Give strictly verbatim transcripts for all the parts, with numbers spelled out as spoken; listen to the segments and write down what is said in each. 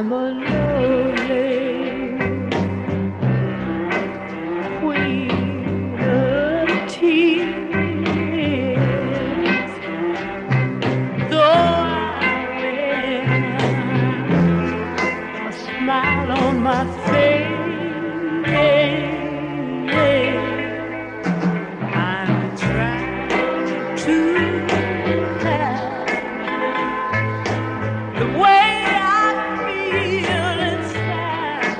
I'm a lonely queen of tears. Though I wear a smile on my face, I'm trying to hide the way I feel inside.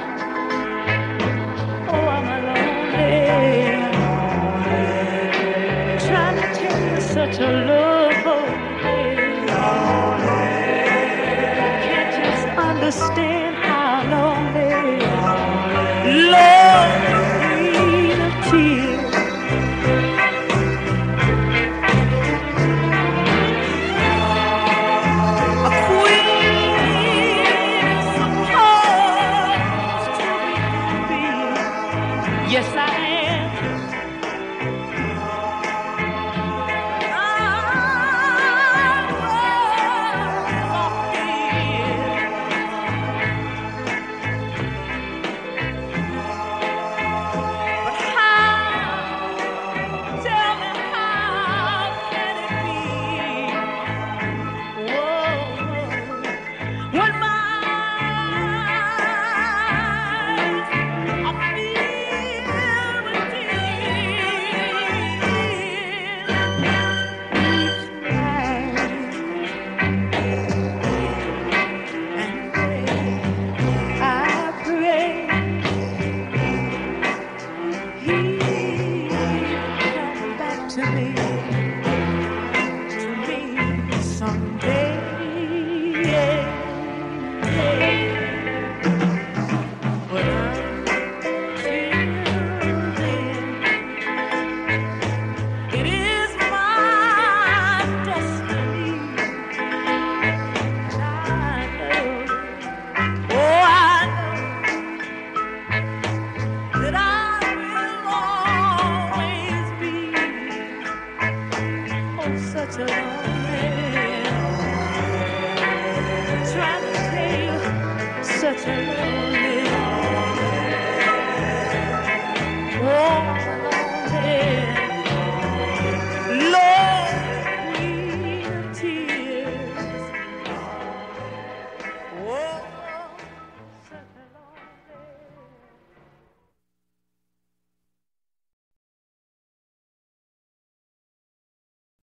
Oh, I'm lonely, trying to tell you such a love poem. Can't just understand how lonely, love, queen of tears. Yes, I am. But how? Tell me how can it be? Whoa, when my to me, to me someday, yeah, yeah. But until then, it is my destiny. I know, oh, I know that I will always be such a lonely man, trying to tell you such a lonely